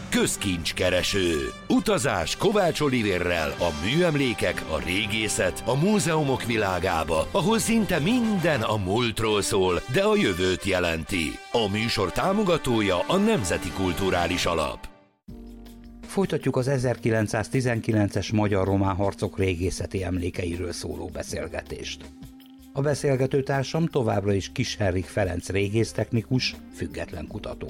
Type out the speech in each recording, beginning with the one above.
Közkincskereső. Utazás Kovács Olivérrel a műemlékek, a régészet, a múzeumok világába, ahol szinte minden a múltról szól, de a jövőt jelenti. A műsor támogatója a Nemzeti Kulturális Alap. Folytatjuk az 1919-es magyar-román harcok régészeti emlékeiről szóló beszélgetést. A beszélgetőtársam továbbra is Kiss Henrik Ferenc régésztechnikus, független kutató.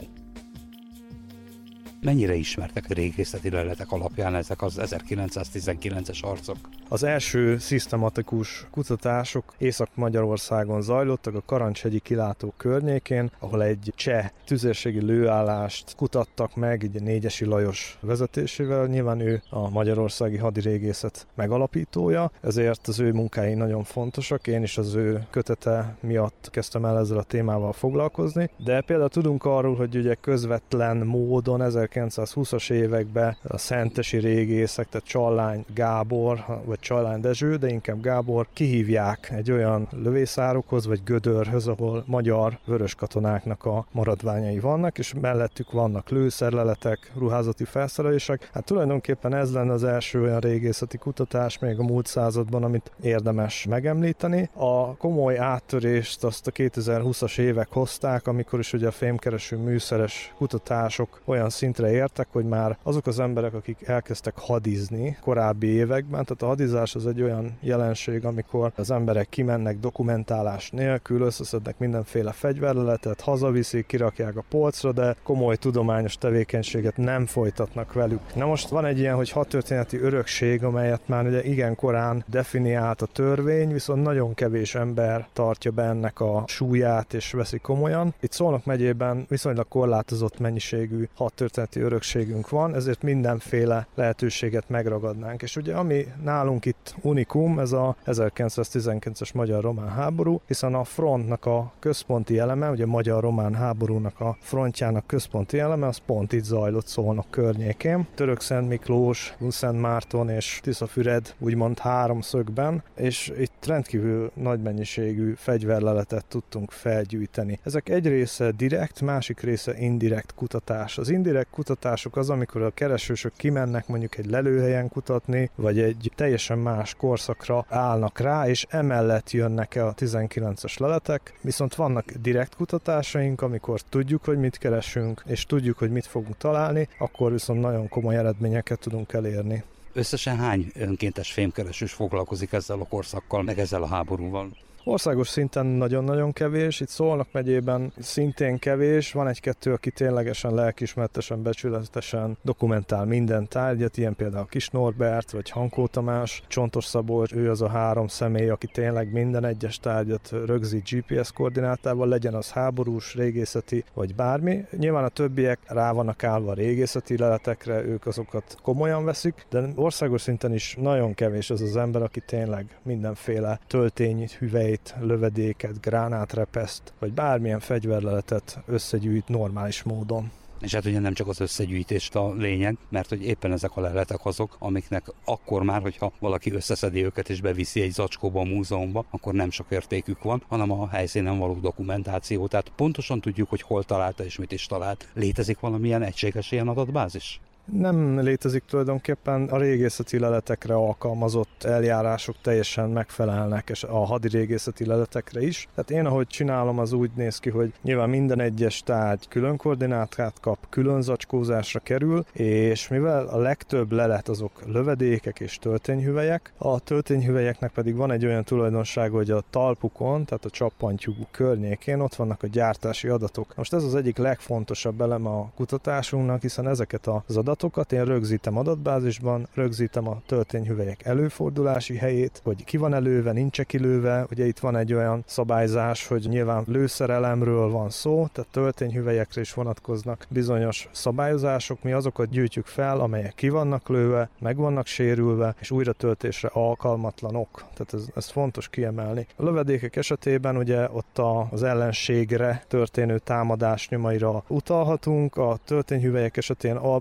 Mennyire ismertek a régészeti leletek alapján ezek az 1919-es harcok? Az első szisztematikus kutatások Észak-Magyarországon zajlottak, a Karancshegyi kilátó környékén, ahol egy cseh tüzérségi lőállást kutattak meg, így Négyesi Lajos vezetésével. Nyilván ő a magyarországi hadirégészet megalapítója, ezért az ő munkái nagyon fontosak. Én is az ő kötete miatt kezdtem el ezzel a témával foglalkozni. De például tudunk arról, hogy ugye közvetlen módon 1920-as években a szentesi régészek, tehát Csallány Gábor, vagy Csallány Dezső, de inkább Gábor kihívják egy olyan lövészárokhoz, vagy gödörhöz, ahol magyar vörös katonáknak a maradványai vannak, és mellettük vannak lőszerleletek, ruházati felszerelések. Hát tulajdonképpen ez lenne az első olyan régészeti kutatás még a múlt században, amit érdemes megemlíteni. A komoly áttörést azt a 2020-as évek hozták, amikor is ugye a fémkereső műszeres kutatások olyan szintre értek, hogy már azok az emberek, akik elkezdtek hadizni korábbi években, tehát a hadizás az egy olyan jelenség, amikor az emberek kimennek dokumentálás nélkül, összeszednek mindenféle fegyverleletet, hazaviszik, kirakják a polcra, de komoly tudományos tevékenységet nem folytatnak velük. Na most van egy ilyen, hogy hadtörténeti örökség, amelyet már ugye igen korán definiált a törvény, viszont nagyon kevés ember tartja be ennek a súlyát és veszi komolyan. Itt Szolnok megyében viszonylag korlátozott mennyiségű hadtörténeti örökségünk van, ezért mindenféle lehetőséget megragadnánk. És ugye ami nálunk itt unikum, ez a 1919-es magyar-román háború, hiszen a frontnak a központi eleme, ugye a magyar-román háborúnak a frontjának központi eleme, az pont itt zajlott Szolnok környékén. Törökszent Miklós, Szent Márton és Tiszafüred úgymond háromszögben, és itt rendkívül nagy mennyiségű fegyverleletet tudtunk felgyűjteni. Ezek egy része direkt, másik része indirekt kutatás. Az indirekt kutatások az, amikor a keresősök kimennek mondjuk egy lelőhelyen kutatni, vagy egy teljesen más korszakra állnak rá, és emellett jönnek el a 19-es leletek, viszont vannak direkt kutatásaink, amikor tudjuk, hogy mit keresünk, és tudjuk, hogy mit fogunk találni, akkor viszont nagyon komoly eredményeket tudunk elérni. Összesen hány önkéntes fémkeresős foglalkozik ezzel a korszakkal, meg ezzel a háborúval? Országos szinten nagyon-nagyon kevés, itt Szolnok megyében szintén kevés, van egy-kettő, aki ténylegesen lelkiismeretesen, becsületesen dokumentál minden tárgyat, ilyen például Kis Norbert, vagy Hankó Tamás, Csontos Szabolcs, ő az a három személy, aki tényleg minden egyes tárgyat rögzít GPS koordinátával, legyen az háborús, régészeti, vagy bármi. Nyilván a többiek rá vannak állva a régészeti leletekre, ők azokat komolyan veszik, de országos szinten is nagyon kevés az az ember, aki tényleg mindenféle töltényt, hüvelyt, lövedéket, gránátrepeszt, vagy bármilyen fegyverleletet összegyűjt normális módon. És hát ugye nem csak az összegyűjtést a lényeg, mert hogy éppen ezek a leletek azok, amiknek akkor már, hogyha valaki összeszedi őket és beviszi egy zacskóba a múzeumba, akkor nem sok értékük van, hanem a helyszínen való dokumentáció. Tehát pontosan tudjuk, hogy hol találta és mit is talált. Létezik valamilyen egységes ilyen adatbázis? Nem létezik tulajdonképpen, a régészeti leletekre alkalmazott eljárások teljesen megfelelnek, és a hadirégészeti leletekre is. Tehát én, ahogy csinálom, az úgy néz ki, hogy nyilván minden egyes tárgy külön koordinátát kap, külön zacskózásra kerül, és mivel a legtöbb lelet azok lövedékek és töltényhüvelyek, a töltényhüvelyeknek pedig van egy olyan tulajdonság, hogy a talpukon, tehát a csappantyú környékén ott vannak a gyártási adatok. Most ez az egyik legfontosabb eleme a kutatásunknak, hiszen ezeket az adatokat én rögzítem adatbázisban, rögzítem a töltényhüvelyek előfordulási helyét, hogy ki van előve, nincs kilőve. Ugye itt van egy olyan szabályzás, hogy nyilván lőszerelemről van szó, tehát töltényhüvelyekre is vonatkoznak bizonyos szabályozások. Mi azokat gyűjtjük fel, amelyek ki vannak lőve, meg vannak sérülve, és újra töltésre alkalmatlanok. Tehát ez fontos kiemelni. A lövedékek esetében ugye ott az ellenségre történő támadás nyomaira utalhatunk, a töltényhüvelyek esetén, ahol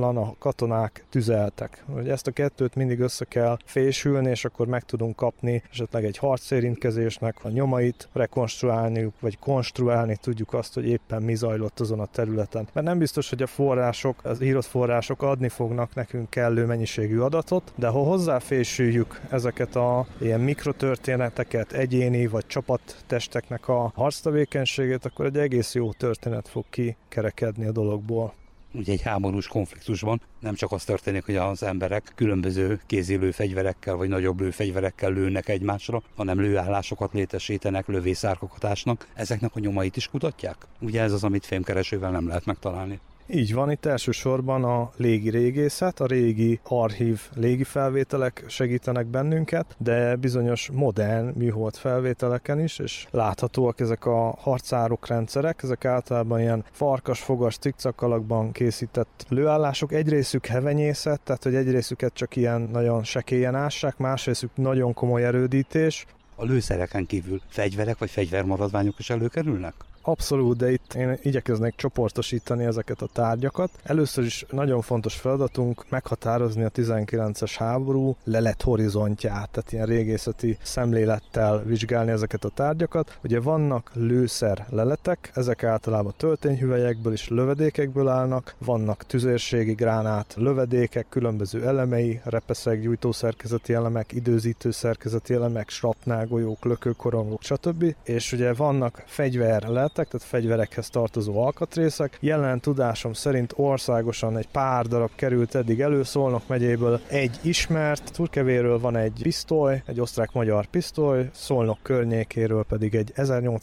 ahonnan a katonák tüzeltek. Ezt a kettőt mindig össze kell fésülni, és akkor meg tudunk kapni esetleg egy harcérintkezésnek a nyomait, rekonstruálniuk, vagy konstruálni tudjuk azt, hogy éppen mi zajlott azon a területen. Mert nem biztos, hogy a források, az írott források adni fognak nekünk kellő mennyiségű adatot, de ha hozzáfésüljük ezeket a ilyen mikrotörténeteket, egyéni vagy csapattesteknek a harctevékenységét, akkor egy egész jó történet fog kikerekedni a dologból. Ugye egy háborús konfliktusban nem csak az történik, hogy az emberek különböző kézilőfegyverekkel vagy nagyobb lőfegyverekkel lőnek egymásra, hanem lőállásokat létesítenek, lövészárkokat ásnak. Ezeknek a nyomait is kutatják? Ugye ez az, amit fémkeresővel nem lehet megtalálni. Így van, itt elsősorban a légi régészet, a régi archív légifelvételek segítenek bennünket, de bizonyos modern műhold felvételeken is, és láthatóak ezek a harcárokrendszerek, ezek általában ilyen farkas-fogas cikcak alakban készített lőállások, egy részük hevenyészet, tehát hogy egy részüket csak ilyen nagyon sekélyen ássák, más részük nagyon komoly erődítés. A lőszereken kívül fegyverek vagy fegyvermaradványok is előkerülnek? Abszolút, de itt én igyekeznék csoportosítani ezeket a tárgyakat. Először is nagyon fontos feladatunk meghatározni a 19-es háború lelet horizontját, tehát ilyen régészeti szemlélettel vizsgálni ezeket a tárgyakat. Ugye vannak lőszer leletek, ezek általában töltényhüvelyekből és lövedékekből állnak, vannak tüzérségi gránát lövedékek, különböző elemei, repeszek, gyújtószerkezeti elemek, időzítőszerkezeti elemek, srapnálgolyók, lökőkorongok, stb. És ugye vannak fegyverleletek, tehát fegyverekhez tartozó alkatrészek. Jelen tudásom szerint országosan egy pár darab került eddig elő, Szolnok megyéből egy ismert, Turkevéről van egy pisztoly, egy osztrák-magyar pisztoly, Szolnok környékéről pedig egy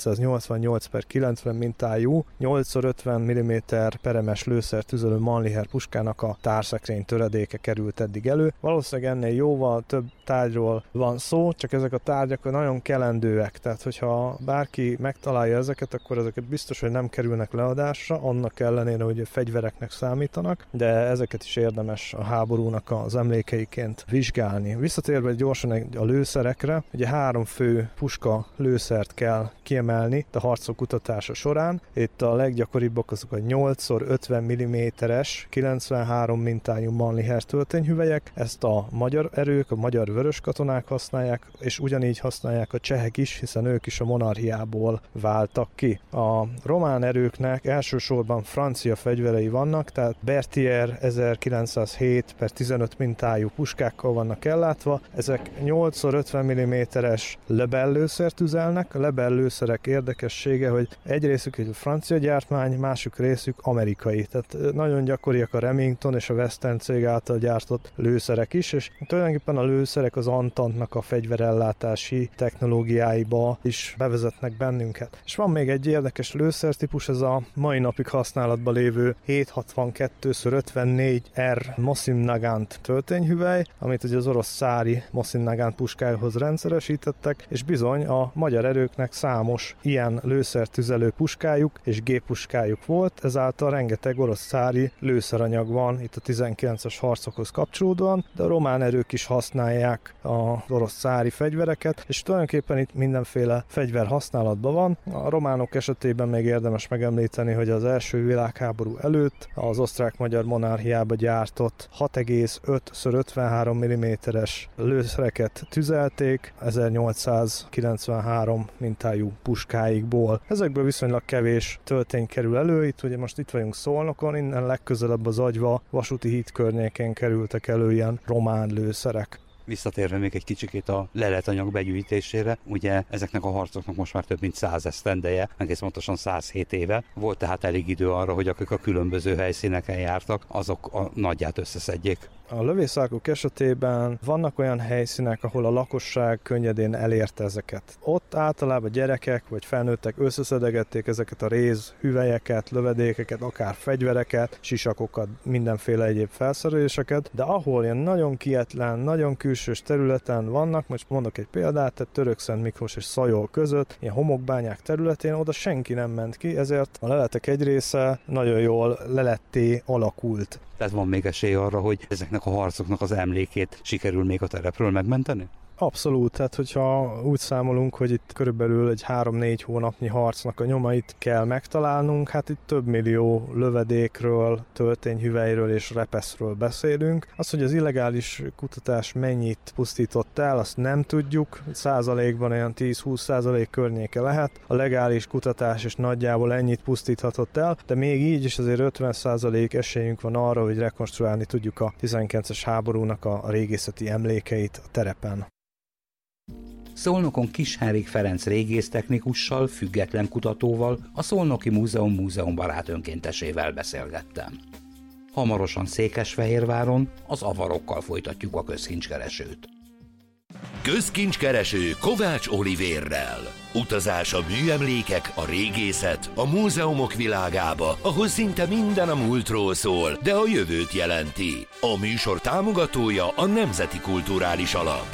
1888/90 mintájú 8x50 mm peremes lőszer tüzelő Mannlicher puskának a társzekrény töredéke került eddig elő. Valószínűleg ennél jóval több tárgyról van szó, csak ezek a tárgyak nagyon kelendőek, tehát hogyha bárki megtalálja ezeket, akkor ezeket biztos, hogy nem kerülnek leadásra, annak ellenére, hogy fegyvereknek számítanak, de ezeket is érdemes a háborúnak az emlékeiként vizsgálni. Visszatérve gyorsan a lőszerekre, ugye 3 fő puska lőszert kell kiemelni a harcok kutatása során. Itt a leggyakoribbak azok a 8x50 mm-es 93 mintájú Mannlicher töltényhüvelyek, ezt a magyar erők, a magyar vörös katonák használják, és ugyanígy használják a csehek is, hiszen ők is a monarchiából váltak ki. A román erőknek elsősorban francia fegyverei vannak, tehát Berthier 1907/15 mintájú puskákkal vannak ellátva. Ezek 8x50 mm-es Lebel lőszert üzelnek. A Lebel lőszerek érdekessége, hogy egy részük egy francia gyártmány, másik részük amerikai. Tehát nagyon gyakoriak a Remington és a Western cég által gyártott lőszerek is, és tulajdonképpen a lőszerek az Antantnak a fegyverellátási technológiáiba is bevezetnek bennünket. És van még egy érdekes lőszertípus, ez a mai napig használatban lévő 762x54R Mosin Nagant töltényhüvely, amit ugye az orosz szári Mosin Nagant puskához rendszeresítettek, és bizony a magyar erőknek számos ilyen lőszertüzelő puskájuk és géppuskájuk volt, ezáltal rengeteg orosz szári lőszeranyag van itt a 19-es harcokhoz kapcsolódóan, de a román erők is használják az orosz szári fegyvereket, és tulajdonképpen itt mindenféle fegyver használatban van. A románok esetében még érdemes megemlíteni, hogy az első világháború előtt az osztrák-magyar monarchiába gyártott 6,5x53 mm-es lőszereket tüzelték 1893 mintájú puskáikból. Ezekből viszonylag kevés töltény kerül elő, itt vagyunk Szolnokon, innen legközelebb az Agyva vasúti híd környékén kerültek elő ilyen román lőszerek. Visszatérve még egy kicsikét a leletanyag begyűjtésére, ugye ezeknek a harcoknak most már több mint 100 esztendeje, egész pontosan 107 éve. Volt tehát elég idő arra, hogy akik a különböző helyszíneken jártak, azok a nagyját összeszedjék. A lövészárkok esetében vannak olyan helyszínek, ahol a lakosság könnyedén elérte ezeket. Ott általában gyerekek vagy felnőttek összeszedegették ezeket a rézhüvelyeket, lövedékeket, akár fegyvereket, sisakokat, mindenféle egyéb felszereléseket, de ahol ilyen nagyon kietlen, nagyon külsős területen vannak, most mondok egy példát, tehát Törökszent Miklós és Szajol között, ilyen homokbányák területén, oda senki nem ment ki, ezért a leletek egy része nagyon jól leletté alakult. Tehát van még esély arra, hogy ezeknek a harcoknak az emlékét sikerül még a terepről megmenteni? Abszolút, tehát hogyha úgy számolunk, hogy itt körülbelül egy 3-4 hónapnyi harcnak a nyomait kell megtalálnunk, hát itt több millió lövedékről, töltényhüvelyről és repeszről beszélünk. Az, hogy az illegális kutatás mennyit pusztított el, azt nem tudjuk, százalékban olyan 10-20% környéke lehet. A legális kutatás is nagyjából ennyit pusztíthatott el, de még így is azért 50% esélyünk van arra, hogy rekonstruálni tudjuk a 19-es háborúnak a régészeti emlékeit a terepen. Szolnokon Kis-Henrik Ferenc régésztechnikussal, független kutatóval, a Szolnoki Múzeum múzeumbarát önkéntesével beszélgettem. Hamarosan Székesfehérváron az avarokkal folytatjuk a közkincskeresőt. Közkincskereső Kovács Olivérrel. Utazás a műemlékek, a régészet, a múzeumok világába, ahol szinte minden a múltról szól, de a jövőt jelenti. A műsor támogatója a Nemzeti Kulturális Alap.